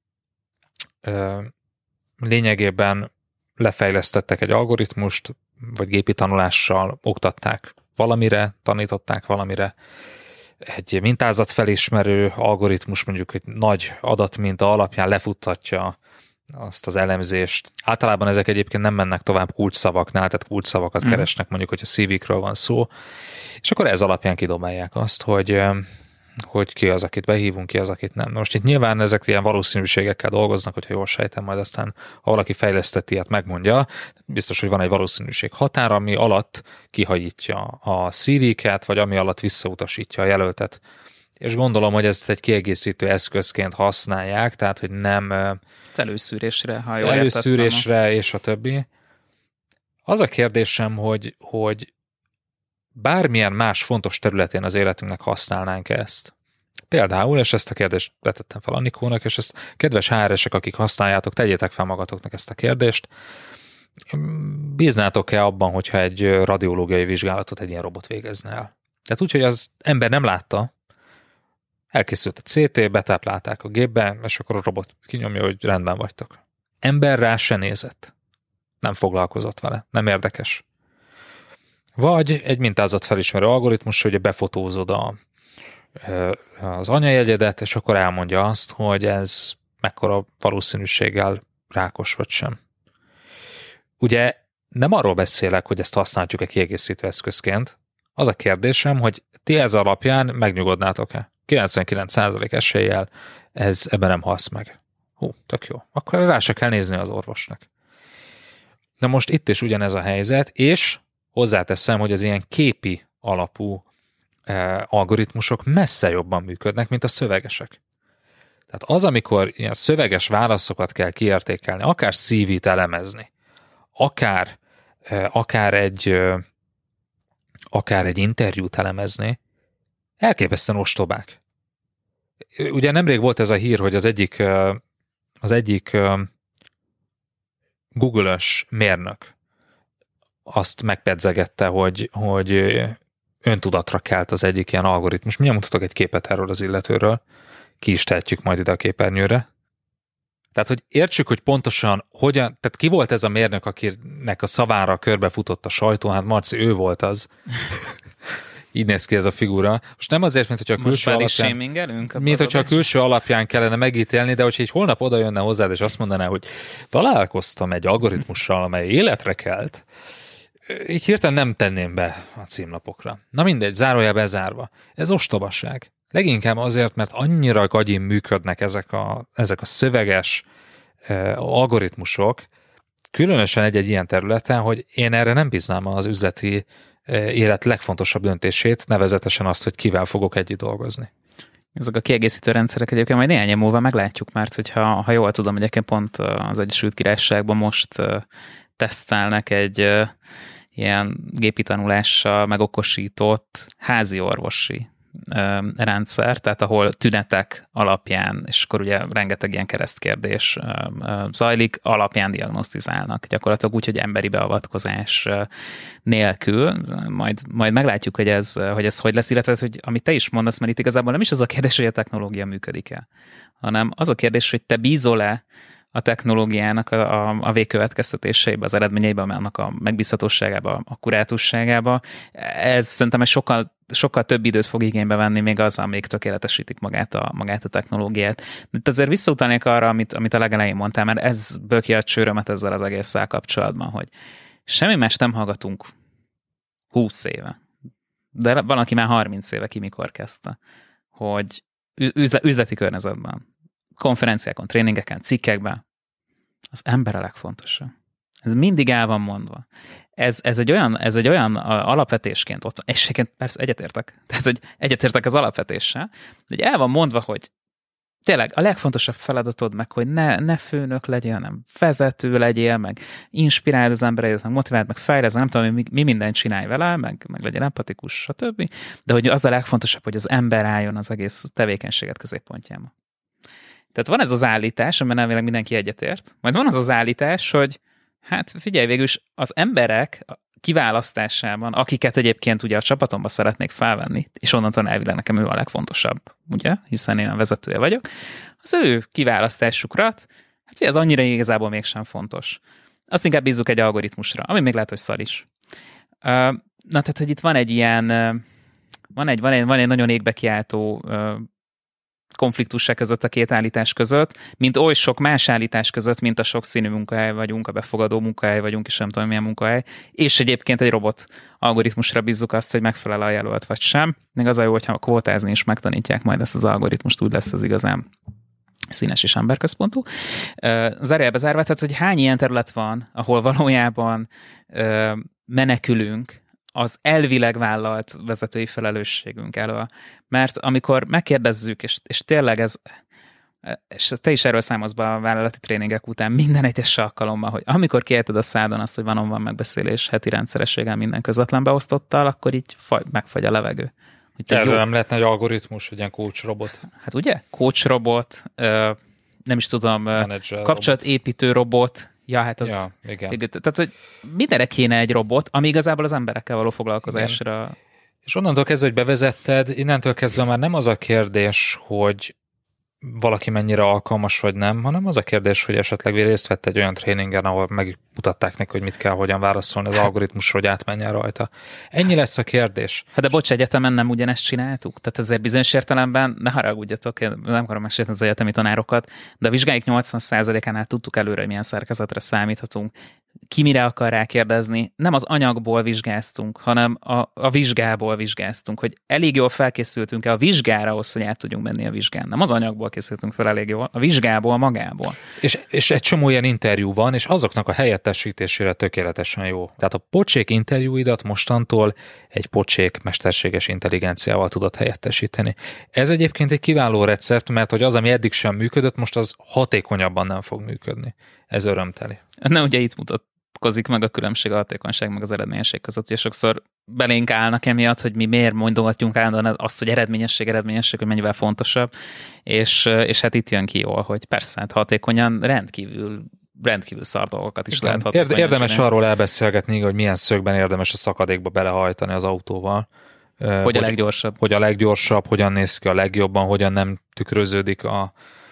lényegében lefejlesztettek egy algoritmust, vagy gépi tanulással oktatták valamire, tanították valamire. Egy mintázatfelismerő algoritmus mondjuk egy nagy adatminta alapján lefuttatja azt az elemzést. Általában ezek egyébként nem mennek tovább kulcsszavaknál, tehát kulcsszavakat mm. keresnek, mondjuk, hogy a szívikről van szó, és akkor ez alapján kidobálják azt, hogy, hogy ki az, akit behívunk, ki az, akit nem. Most itt nyilván ezek ilyen valószínűségekkel dolgoznak, hogyha jól sejtem, majd aztán ha valaki fejlesztett ilyet megmondja, biztos, hogy van egy valószínűség határ, ami alatt kihajítja a szíviket, vagy ami alatt visszautasítja a jelöltet. És gondolom, hogy ezt egy kiegészítő eszközként használják, tehát, hogy nem előszűrésre, ha jól előszűrésre értettem. És a többi. Az a kérdésem, hogy, hogy bármilyen más fontos területén az életünknek használnánk ezt. Például, és ezt a kérdést betettem fel Anikónak, és ezt kedves há er esek, akik használjátok, tegyétek fel magatoknak ezt a kérdést. Bíznátok-e abban, hogyha egy radiológiai vizsgálatot egy ilyen robot végezne el? Tehát úgy, hogy az ember nem látta, elkészült a cé té, betáplálták a gépbe, és akkor a robot kinyomja, hogy rendben vagytok. Ember rá se nézett. Nem foglalkozott vele. Nem érdekes. Vagy egy mintázatfelismerő algoritmus, hogy befotózod a, az anyajegyedet, és akkor elmondja azt, hogy ez mekkora valószínűséggel rákos vagy sem. Ugye nem arról beszélek, hogy ezt használjuk-e kiegészítő eszközként. Az a kérdésem, hogy ti ez alapján megnyugodnátok-e? kilencvenkilenc százalék eséllyel ez ebben nem halsz meg. Hú, tök jó. Akkor rá se kell nézni az orvosnak. Na most itt is ugyanez a helyzet, és hozzáteszem, hogy az ilyen képi alapú eh, algoritmusok messze jobban működnek, mint a szövegesek. Tehát az, amikor ilyen szöveges válaszokat kell kiértékelni, akár szívit elemezni, akár, eh, akár, egy, eh, akár egy interjút elemezni, elképesztően ostobák. Ugye nemrég volt ez a hír, hogy az egyik, eh, az egyik eh, Google-ös mérnök azt megpedzegette, hogy, hogy öntudatra kelt az egyik ilyen algoritmus. Mindjárt mutatok egy képet erről az illetőről, ki is tehetjük majd ide a képernyőre. Tehát, hogy értsük, hogy pontosan hogyan, tehát ki volt ez a mérnök, akinek a szavára körbefutott a sajtó, hát Marci, ő volt az. Így néz ki ez a figura. Most nem azért, mint hogyha a külső alapján, mint hogyha a külső alapján kellene megítélni, de hogyha egy holnap oda jönne hozzád, és azt mondaná, hogy találkoztam egy algoritmussal, amely életre kelt, így hirtelen nem tenném be a címlapokra. Na mindegy, zárójel bezárva. Ez ostobaság. Leginkább azért, mert annyira gagyin működnek ezek a, ezek a szöveges eh, algoritmusok, különösen egy-egy ilyen területen, hogy én erre nem bíznám az üzleti eh, élet legfontosabb döntését, nevezetesen azt, hogy kivel fogok együtt dolgozni. Ezek a kiegészítő rendszerek egyébként majd néhány év múlva meglátjuk, mert hogyha, ha jól tudom, egyébként pont az Egyesült Királyságban most uh, tesztelnek egy uh, ilyen gépi tanulással megokosított házi orvosi uh, rendszer, tehát ahol tünetek alapján, és akkor ugye rengeteg ilyen keresztkérdés uh, uh, zajlik, alapján diagnosztizálnak. Gyakorlatilag úgy, hogy emberi beavatkozás uh, nélkül. Majd, majd meglátjuk, hogy ez, hogy ez hogy lesz, illetve hogy amit te is mondasz, mert itt igazából nem is az a kérdés, hogy a technológia működik-e, hanem az a kérdés, hogy te bízol-e a technológiának a, a, a végkövetkeztetéseibe, az eredményeibe, annak a megbízhatóságába, a kurátusságába. Ez szerintem egy sokkal, sokkal több időt fog igénybe venni még azzal, még tökéletesítik magát a, magát a technológiát. De itt azért visszautalnék arra, amit, amit a legelején mondtál, mert ez böki a csőrömet ezzel az egésszel kapcsolatban, hogy semmi más nem hallgatunk húsz éve, de van, aki már harminc éve ki mikor kezdte, hogy üzleti környezetben, konferenciákon, tréningeken, cikkekben az ember a legfontosabb. Ez mindig el van mondva. Ez, ez, egy, olyan, ez egy olyan alapvetésként ott, és persze egyetértek, tehát hogy egyetértek az alapvetéssel, hogy el van mondva, hogy tényleg a legfontosabb feladatod meg, hogy ne, ne főnök legyél, hanem vezető legyél, meg inspiráld az embereket, meg motiváld, meg fejleszd, nem tudom, mi, mi mindent csinálj vele, meg, meg legyen empatikus, stb. De hogy az a legfontosabb, hogy az ember álljon az egész tevékenységet középpontjába. Tehát van ez az állítás, amiben elvileg mindenki egyetért, majd van az az állítás, hogy hát figyelj, végül is az emberek kiválasztásában, akiket egyébként ugye a csapatomba szeretnék felvenni, és onnantól elvileg nekem ő a legfontosabb, ugye, hiszen én a vezetője vagyok, az ő kiválasztásukra, hát ugye ez annyira igazából mégsem fontos. Azt inkább bízzuk egy algoritmusra, ami még lehet, hogy szar is. Na, tehát, hogy itt van egy ilyen, van egy, van egy, van egy nagyon égbe kiáltó konfliktussá között a két állítás között, mint oly sok más állítás között, mint a sokszínű munkahely vagyunk, a befogadó munkahely vagyunk, és nem tudom milyen munkahely, és egyébként egy robot algoritmusra bízzuk azt, hogy megfelel a jelölt vagy sem. Még az a jó, hogyha kvótázni is megtanítják majd ezt az algoritmust, úgy lesz az igazán színes és emberközpontú. Zárjában zárva, tehát, hogy hány ilyen terület van, ahol valójában menekülünk az elvileg vállalt vezetői felelősségünk elől. Mert amikor megkérdezzük, és, és tényleg ez, és te is erről számolsz be a vállalati tréningek után minden egyes alkalommal, hogy amikor kiejted a szádon azt, hogy van-on van megbeszélés heti rendszerességgel minden közvetlen beosztottal, akkor így faj, megfagy a levegő. Erről jó... nem lehetne egy algoritmus, hogy ilyen coach robot? Hát ugye? Coach robot, nem is tudom, kapcsolatépítő robot, ja, hát az... Ja, igen. Tehát, hogy mindenre kéne egy robot, ami igazából az emberekkel való foglalkozásra... Igen. És onnantól kezdve, hogy bevezetted, innentől kezdve már nem az a kérdés, hogy valaki mennyire alkalmas vagy nem, hanem az a kérdés, hogy esetleg részt vett egy olyan tréningen, ahol megmutatták neki, hogy mit kell, hogyan válaszolni az algoritmusra, hogy átmenjen rajta. Ennyi lesz a kérdés. Hát de bocs, egyetemen nem ugyanezt csináltuk? Tehát ezért bizonyos értelemben, ne haragudjatok, én nem akarom megsérteni az egyetemi tanárokat, de a vizsgáik nyolcvan százalékánál tudtuk előre, hogy milyen szerkezetre számíthatunk. Ki mire akar rákérdezni? Nem az anyagból vizsgáztunk, hanem a, a vizsgából vizsgáztunk, hogy elég jól felkészültünk-e a vizsgára ahhoz, hogy át tudjunk menni a vizsgán. Nem az anyagból készültünk fel elég jól, a vizsgából magából. És, és egy csomó ilyen interjú van, és azoknak a helyettesítésére tökéletesen jó. Tehát a pocsék interjúidat mostantól egy pocsék mesterséges intelligenciával tudod helyettesíteni. Ez egyébként egy kiváló recept, mert hogy az, ami eddig sem működött, most az hatékonyabban nem fog működni. Ez örömteli. Na, ugye itt mutatkozik meg a különbség a hatékonyság meg az eredményesség között. Ugye sokszor belénk állnak emiatt, hogy mi miért mondogatjunk állandóan azt, hogy eredményesség, eredményesség, hogy mennyivel fontosabb, és, és hát itt jön ki jól, hogy persze, hát hatékonyan rendkívül rendkívül szar dolgokat is. Igen, lehet hatékonyan érdemes csinálni. Arról elbeszélgetni, hogy milyen szögben érdemes a szakadékba belehajtani az autóval. Hogy, hogy a leggyorsabb. Hogy a leggyorsabb, hogyan néz ki a legjobban, hogyan nem tükröződik a,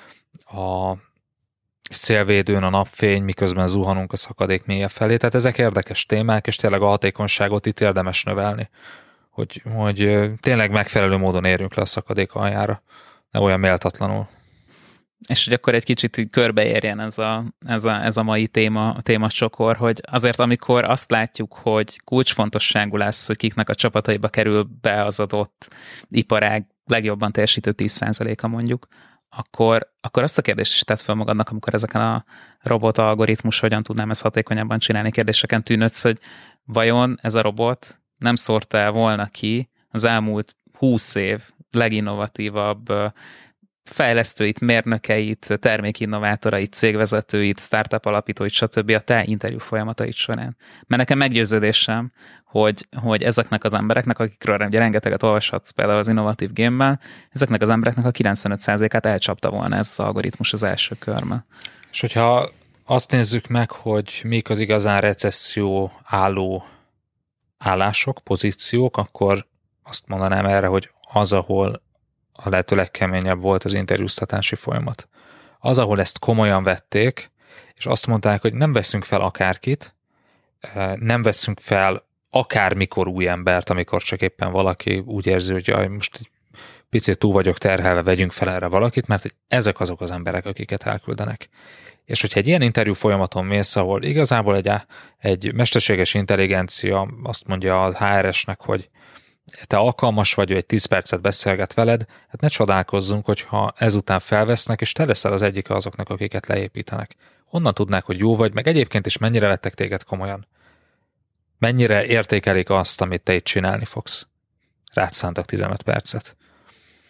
a szélvédőn a napfény, miközben zuhanunk a szakadék mélye felé. Tehát ezek érdekes témák, és tényleg a hatékonyságot itt érdemes növelni, hogy, hogy tényleg megfelelő módon érjünk le a szakadék aljára, ne olyan méltatlanul. És hogy akkor egy kicsit körbeérjen ez a, ez a, ez a mai téma, témacsokor, hogy azért amikor azt látjuk, hogy kulcsfontosságú lesz, hogy kiknek a csapataiba kerül be az adott iparág legjobban teljesítő tíz százaléka mondjuk, akkor, akkor azt a kérdést is tett fel magadnak, amikor ezeken a robot algoritmus, hogyan tudnám ezt hatékonyabban csinálni kérdéseken tűnődsz, hogy vajon ez a robot nem szórta el volna ki az elmúlt húsz év leginnovatívabb fejlesztőit, mérnökeit, termékinnovátorait, cégvezetőit, startup alapítóit, stb. A te interjú folyamatait során. Mert nekem meggyőződésem, hogy, hogy ezeknek az embereknek, akikről ugye rengeteget olvashatsz például az innovatív game-ben, ezeknek az embereknek a kilencvenöt százalékát elcsapta volna ez az algoritmus az első körben. És hogyha azt nézzük meg, hogy mik az igazán recesszió álló állások, pozíciók, akkor azt mondanám erre, hogy az, ahol a lehető legkeményebb volt az interjúztatási folyamat. Az, ahol ezt komolyan vették, és azt mondták, hogy nem veszünk fel akárkit, nem veszünk fel akármikor új embert, amikor csak éppen valaki úgy érzi, hogy jaj, most egy picit túl vagyok terhelve, vegyünk fel erre valakit, mert ezek azok az emberek, akiket elküldenek. És hogyha egy ilyen interjú folyamaton mész, ahol igazából egy, egy mesterséges intelligencia azt mondja a há er esnek, hogy te alkalmas vagy, hogy egy tíz percet beszélget veled, hát ne csodálkozzunk, hogyha ezután felvesznek, és te leszel az egyik azoknak, akiket leépítenek. Honnan tudnák, hogy jó vagy, meg egyébként is mennyire vettek téged komolyan? Mennyire értékelik azt, amit te itt csinálni fogsz? Rád szántak tizenöt percet.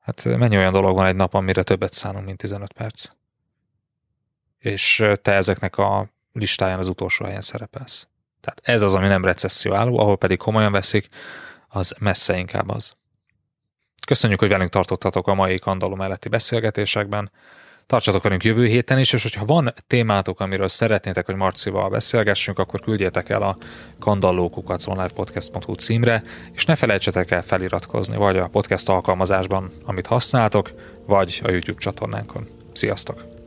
Hát mennyi olyan dolog van egy nap, amire többet szánunk, mint tizenöt perc. És te ezeknek a listáján az utolsó helyen szerepelsz. Tehát ez az, ami nem recesszióálló, ahol pedig komolyan veszik, az messze inkább az. Köszönjük, hogy velünk tartottatok a mai Kandalló melletti beszélgetésekben. Tartsatok velünk jövő héten is, és hogyha van témátok, amiről szeretnétek, hogy Marcival beszélgessünk, akkor küldjétek el a kandalló kukac onlinepodcast pont hu címre, és ne felejtsetek el feliratkozni, vagy a podcast alkalmazásban, amit használtok, vagy a YouTube csatornánkon. Sziasztok!